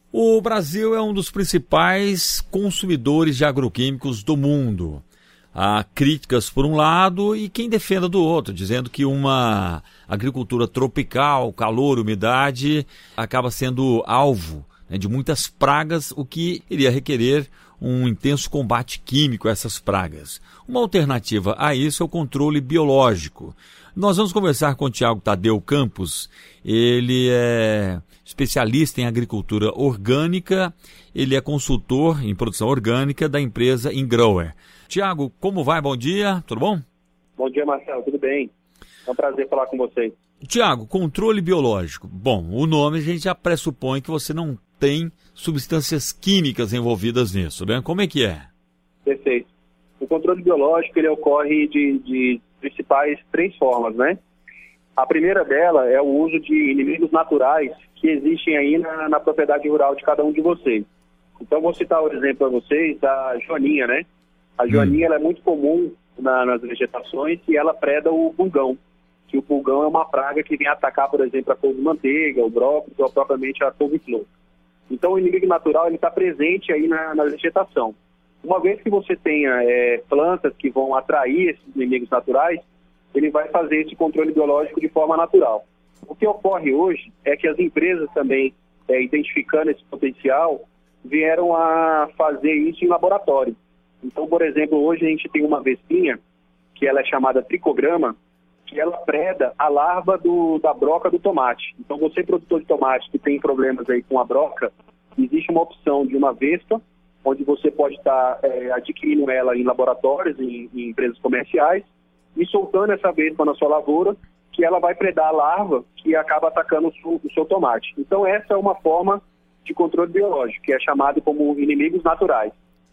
O Brasil é um dos principais consumidores de agroquímicos do mundo. Há críticas por um lado e quem defenda do outro, dizendo que uma agricultura tropical, calor, umidade, acaba sendo alvo, né, de muitas pragas, o que iria requerer um intenso combate químico a essas pragas. Uma alternativa a isso é o controle biológico. Nós vamos conversar com o Tiago Tadeu Campos. Ele é especialista em agricultura orgânica, ele é consultor em produção orgânica da empresa Ingrower. Tiago, como vai? Bom dia, tudo bom? Bom dia, Marcelo, tudo bem? É um prazer falar com vocês. Tiago, controle biológico. Bom, o nome a gente já pressupõe que você não tem substâncias químicas envolvidas nisso, né? Como é que é? Perfeito. O controle biológico ele ocorre de principais três formas, né? A primeira dela é o uso de inimigos naturais que existem aí na propriedade rural de cada um de vocês. Então, vou citar o exemplo para vocês da joaninha, né? A joaninha ela é muito comum nas vegetações e ela preda o pulgão, que o pulgão é uma praga que vem atacar, por exemplo, a couve-manteiga, o brócolis ou propriamente a couve-flor. Então, o inimigo natural ele está presente aí na vegetação. Uma vez que você tenha plantas que vão atrair esses inimigos naturais, ele vai fazer esse controle biológico de forma natural. O que ocorre hoje é que as empresas também, identificando esse potencial, vieram a fazer isso em laboratório. Então, por exemplo, hoje a gente tem uma vespinha, que ela é chamada tricograma, que ela preda a larva da broca do tomate. Então, você, produtor de tomate que tem problemas aí com a broca, existe uma opção de uma vespa, onde você pode estar adquirindo ela em laboratórios, em empresas comerciais, e soltando essa vespa na sua lavoura, que ela vai predar a larva que acaba atacando o seu tomate. Então, essa é uma forma de controle biológico, que é chamado como inimigos naturais.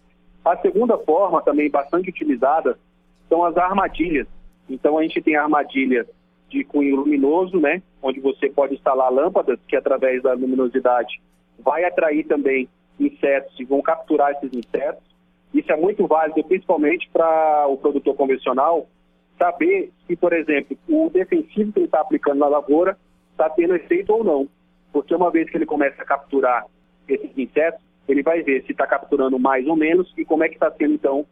A segunda forma, também bastante utilizada, são as armadilhas. Então, a gente tem a armadilha de cunho luminoso, né, onde você pode instalar lâmpadas que, através da luminosidade, vai atrair também insetos e vão capturar esses insetos. Isso é muito válido, principalmente para o produtor convencional, saber se, por exemplo, o defensivo que ele está aplicando na lavoura está tendo efeito ou não. Porque uma vez que ele começa a capturar esses insetos, ele vai ver se está capturando mais ou menos e como é que está sendo, então,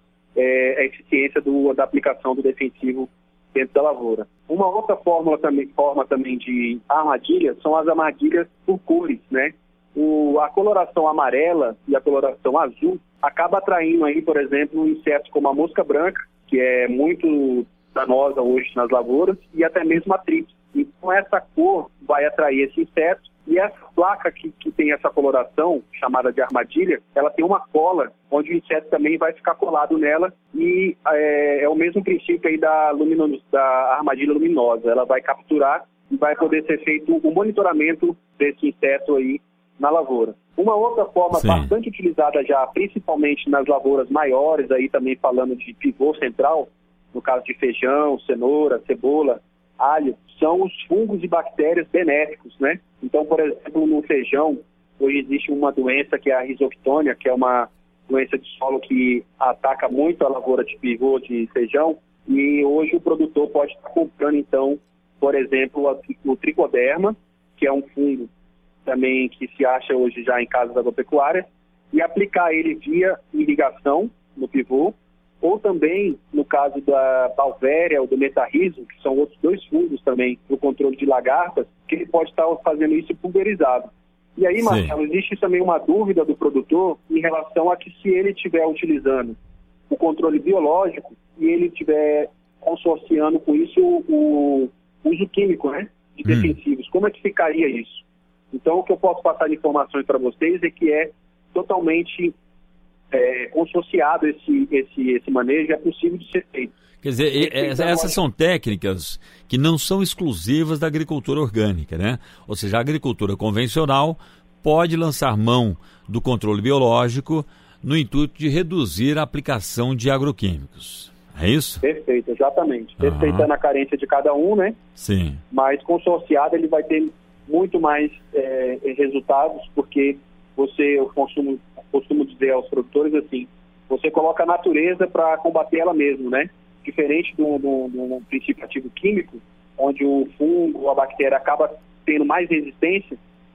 a eficiência da aplicação do defensivo dentro da lavoura. Uma outra forma também de armadilha são as armadilhas por cores, né? A coloração amarela e a coloração azul acaba atraindo aí, por exemplo, insetos como a mosca branca, que é muito danosa hoje nas lavouras, e até mesmo a tríplice. Então essa cor vai atrair esse inseto, e essa placa que tem essa coloração, chamada de armadilha, ela tem uma cola, onde o inseto também vai ficar colado nela, e é o mesmo princípio aí da armadilha luminosa. Ela vai capturar e vai poder ser feito o monitoramento desse inseto aí na lavoura. Uma outra forma bastante utilizada já, principalmente nas lavouras maiores, aí também falando de pivô central, no caso de feijão, cenoura, cebola, alho, são os fungos e bactérias benéficos, né? Então, por exemplo, no feijão, hoje existe uma doença que é a risoctônia, que é uma doença de solo que ataca muito a lavoura de pivô de feijão, e hoje o produtor pode estar comprando, então, por exemplo, o tricoderma, que é um fungo também que se acha hoje já em casas agropecuárias, e aplicar ele via irrigação no pivô, ou também, no caso da Balvéria ou do metarrizo, que são outros dois fungos também para o controle de lagartas, que ele pode estar fazendo isso pulverizado. E aí, Marcelo, existe também uma dúvida do produtor em relação a que se ele estiver utilizando o controle biológico e ele estiver consorciando com isso o uso químico, né, de defensivos, como é que ficaria isso? Então, o que eu posso passar de informações para vocês é que é totalmente consorciado esse manejo, é possível de ser feito. Quer dizer, essas são técnicas que não são exclusivas da agricultura orgânica, né? Ou seja, a agricultura convencional pode lançar mão do controle biológico no intuito de reduzir a aplicação de agroquímicos. É isso? Perfeito, exatamente. Respeitando a carência de cada um, né? Sim. Mas consorciado ele vai ter muito mais resultados, porque eu costumo dizer aos produtores assim, você coloca a natureza para combater ela mesmo, né? Diferente do princípio ativo químico, onde o fungo ou a bactéria acaba tendo mais resistência,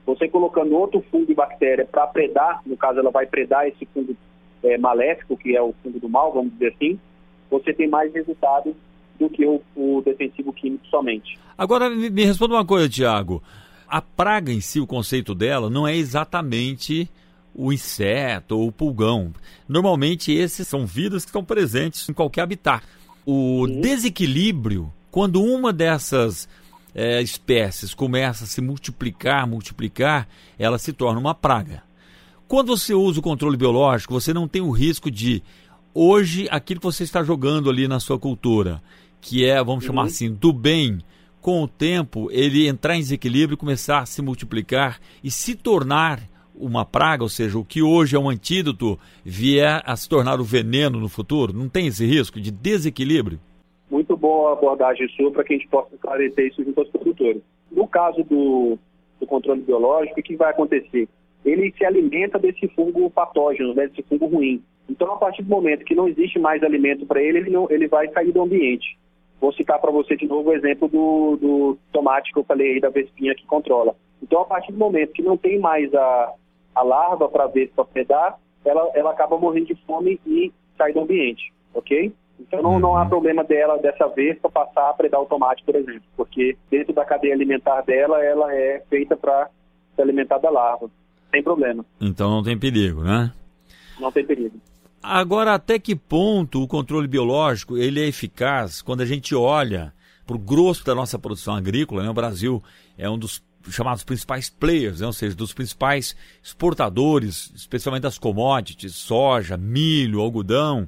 Você colocando outro fungo e bactéria para predar, no caso ela vai predar esse fungo maléfico, que é o fungo do mal, vamos dizer assim, você tem mais resultado do que o defensivo químico somente. Agora, me responda uma coisa, Tiago. A praga em si, o conceito dela, não é exatamente o inseto ou o pulgão. Normalmente, esses são vidas que estão presentes em qualquer habitat. O desequilíbrio, quando uma dessas espécies começa a se multiplicar, ela se torna uma praga. Quando você usa o controle biológico, você não tem o risco de, hoje, aquilo que você está jogando ali na sua cultura, que é, vamos chamar assim, do bem, com o tempo, ele entrar em desequilíbrio, começar a se multiplicar e se tornar uma praga, ou seja, o que hoje é um antídoto, vier a se tornar o veneno no futuro? Não tem esse risco de desequilíbrio? Muito boa a abordagem sua para que a gente possa esclarecer isso junto aos produtores. No caso do controle biológico, o que vai acontecer? Ele se alimenta desse fungo patógeno, desse fungo ruim. Então, a partir do momento que não existe mais alimento para ele, ele vai sair do ambiente. Vou citar para você de novo o exemplo do tomate que eu falei aí, da vespinha que controla. Então, a partir do momento que não tem mais a larva para predar, ela acaba morrendo de fome e sai do ambiente, ok? Então, não há problema dessa vespa passar a predar o tomate, por exemplo, porque dentro da cadeia alimentar dela, ela é feita para se alimentar da larva, sem problema. Então, não tem perigo, né? Não tem perigo. Agora, até que ponto o controle biológico ele é eficaz quando a gente olha para o grosso da nossa produção agrícola, né? O Brasil é um dos chamados principais players, né? Ou seja, dos principais exportadores, especialmente das commodities, soja, milho, algodão,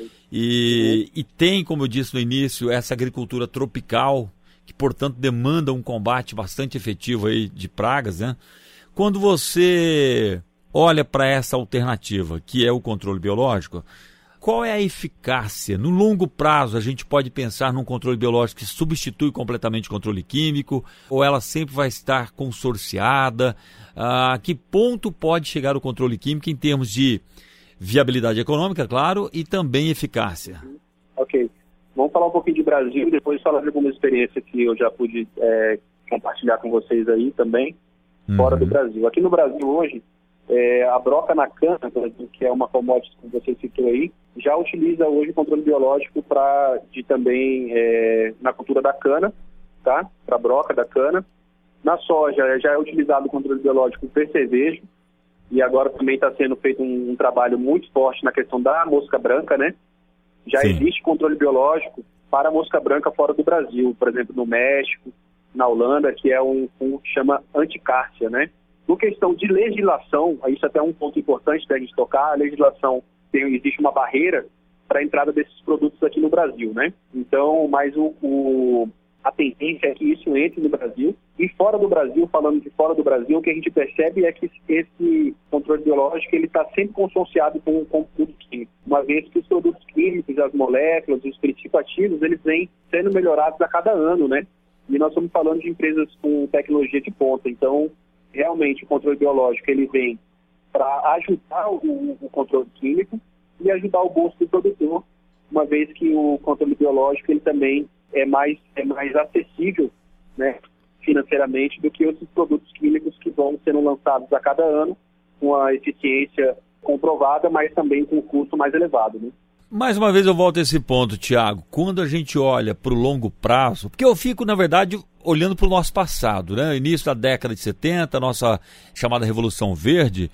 e tem, como eu disse no início, essa agricultura tropical, que, portanto, demanda um combate bastante efetivo aí de pragas, né? Quando você olha para essa alternativa, que é o controle biológico, qual é a eficácia? No longo prazo, a gente pode pensar num controle biológico que substitui completamente o controle químico, ou ela sempre vai estar consorciada? A que ponto pode chegar o controle químico em termos de viabilidade econômica, claro, e também eficácia? Ok. Vamos falar um pouquinho de Brasil e depois falar de alguma experiência que eu já pude compartilhar com vocês aí também, fora do Brasil. Aqui no Brasil hoje, a broca na cana, que é uma commodity que você citou aí, já utiliza hoje o controle biológico também na cultura da cana, tá? Para a broca da cana. Na soja já é utilizado o controle biológico para cerveja, e agora também está sendo feito um trabalho muito forte na questão da mosca branca, né? Já existe controle biológico para a mosca branca fora do Brasil, por exemplo, no México, na Holanda, que é um fungo que chama anticárcia, né? No questão de legislação, isso até é um ponto importante da gente tocar, a legislação existe uma barreira para a entrada desses produtos aqui no Brasil, né? Então, mas a tendência é que isso entre no Brasil. E fora do Brasil, falando de fora do Brasil, o que a gente percebe é que esse controle biológico ele está sempre consorciado com o produto químico, uma vez que os produtos químicos, as moléculas, os princípios ativos, eles vêm sendo melhorados a cada ano, né? E nós estamos falando de empresas com tecnologia de ponta. Então, realmente, o controle biológico ele vem para ajudar o controle químico e ajudar o bolso do produtor, uma vez que o controle biológico ele também é mais acessível, né, financeiramente do que outros produtos químicos que vão sendo lançados a cada ano com a eficiência comprovada, mas também com um custo mais elevado, né? Mais uma vez eu volto a esse ponto, Tiago. Quando a gente olha para o longo prazo, porque eu fico, na verdade, olhando para o nosso passado, né? Início da década de 70, nossa chamada Revolução Verde,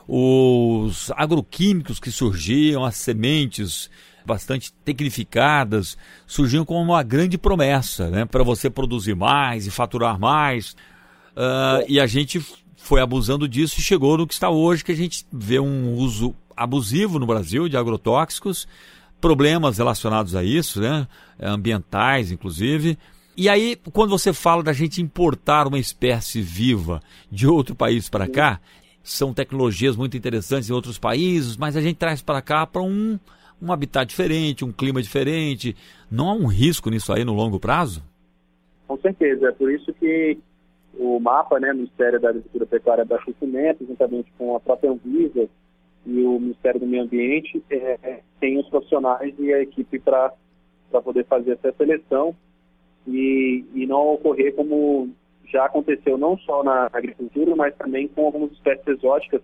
os agroquímicos que surgiam, as sementes bastante tecnificadas, surgiam como uma grande promessa, né? Para você produzir mais e faturar mais. E a gente foi abusando disso e chegou no que está hoje, que a gente vê um uso abusivo no Brasil de agrotóxicos, problemas relacionados a isso, né? Ambientais, inclusive. E aí, quando você fala da gente importar uma espécie viva de outro país para cá, são tecnologias muito interessantes em outros países, mas a gente traz para cá para um habitat diferente, um clima diferente. Não há um risco nisso aí no longo prazo? Com certeza. É por isso que o MAPA, né, Ministério da Agricultura, Pecuária e Abastecimento, juntamente com a própria Anvisa e o Ministério do Meio Ambiente, tem os profissionais e a equipe para poder fazer essa seleção e não ocorrer como já aconteceu não só na agricultura, mas também com algumas espécies exóticas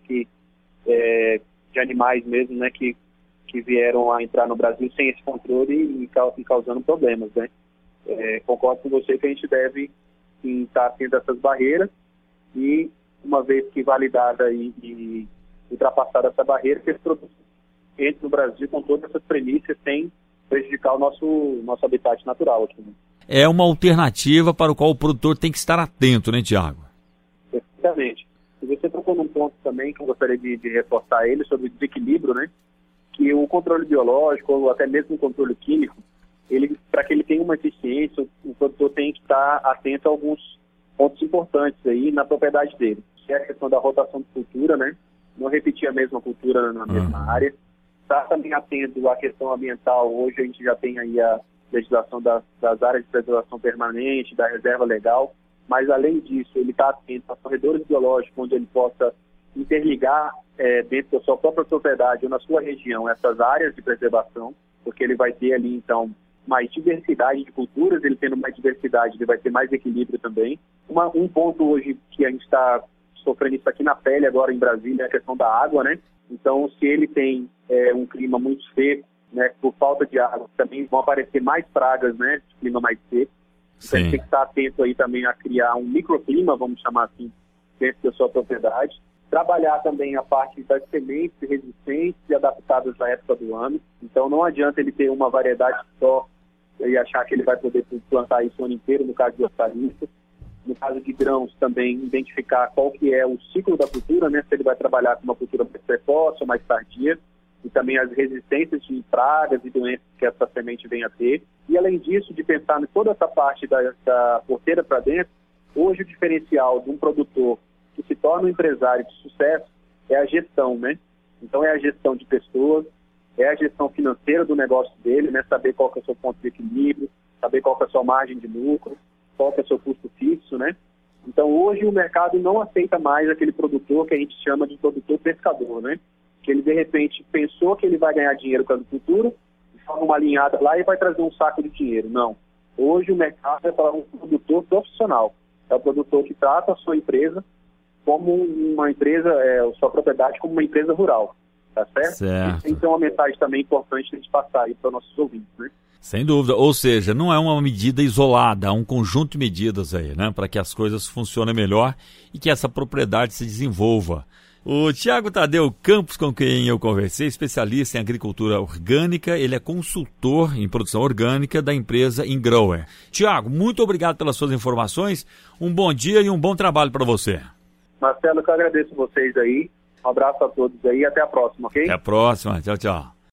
de animais mesmo, né, que vieram a entrar no Brasil sem esse controle e causando problemas, né. Concordo com você que a gente deve estar tendo essas barreiras e, uma vez que validada e ultrapassada essa barreira, que esse produto entre no Brasil com todas essas premissas sem prejudicar o nosso habitat natural aqui, né? É uma alternativa para o qual o produtor tem que estar atento, né, Tiago? Exatamente. E você tocou num ponto também que eu gostaria de reforçar ele, sobre o desequilíbrio, né? Que o controle biológico, ou até mesmo o controle químico, para que ele tenha uma eficiência, o produtor tem que estar atento a alguns pontos importantes aí na propriedade dele. Que é a questão da rotação de cultura, né? Não repetir a mesma cultura na mesma área. Estar também atento à questão ambiental. Hoje a gente já tem aí a legislação das áreas de preservação permanente, da reserva legal, mas além disso, ele está atento a corredores biológicos, onde ele possa interligar dentro da sua própria propriedade ou na sua região essas áreas de preservação, porque ele vai ter ali, então, mais diversidade de culturas, ele tendo mais diversidade, ele vai ter mais equilíbrio também. Um ponto hoje que a gente está sofrendo isso aqui na pele agora em Brasília é a questão da água, né? Então, se ele tem um clima muito seco, né, por falta de água, também vão aparecer mais pragas, né, de clima mais seco. Então, a gente tem que estar atento aí também a criar um microclima, vamos chamar assim, dentro da sua propriedade. Trabalhar também a parte das sementes resistentes e adaptadas à época do ano. Então, não adianta ele ter uma variedade só e achar que ele vai poder plantar isso o ano inteiro, no caso de hortaliças. No caso de grãos, também identificar qual que é o ciclo da cultura, né, se ele vai trabalhar com uma cultura mais precoce ou mais tardia, e também as resistências de pragas e doenças que essa semente vem a ter. E, além disso, de pensar em toda essa parte da porteira para dentro, hoje o diferencial de um produtor que se torna um empresário de sucesso é a gestão, né? Então, é a gestão de pessoas, é a gestão financeira do negócio dele, né? Saber qual que é o seu ponto de equilíbrio, saber qual que é a sua margem de lucro, qual que é o seu custo fixo, né? Então, hoje o mercado não aceita mais aquele produtor que a gente chama de produtor pescador, né? Que ele, de repente, pensou que ele vai ganhar dinheiro com a agricultura, forma uma alinhada lá e vai trazer um saco de dinheiro. Não. Hoje o mercado é para um produtor profissional. É o produtor que trata a sua empresa como uma empresa, sua propriedade como uma empresa rural. Tá certo? Certo. Então, uma mensagem também importante de a gente passar aí para os nossos ouvintes, né? Sem dúvida. Ou seja, não é uma medida isolada, há um conjunto de medidas aí, né? Para que as coisas funcionem melhor e que essa propriedade se desenvolva. O Tiago Tadeu Campos, com quem eu conversei, especialista em agricultura orgânica, ele é consultor em produção orgânica da empresa Ingrower. Tiago, muito obrigado pelas suas informações, um bom dia e um bom trabalho para você. Marcelo, eu agradeço vocês aí, um abraço a todos aí e até a próxima, ok? Até a próxima, tchau, tchau.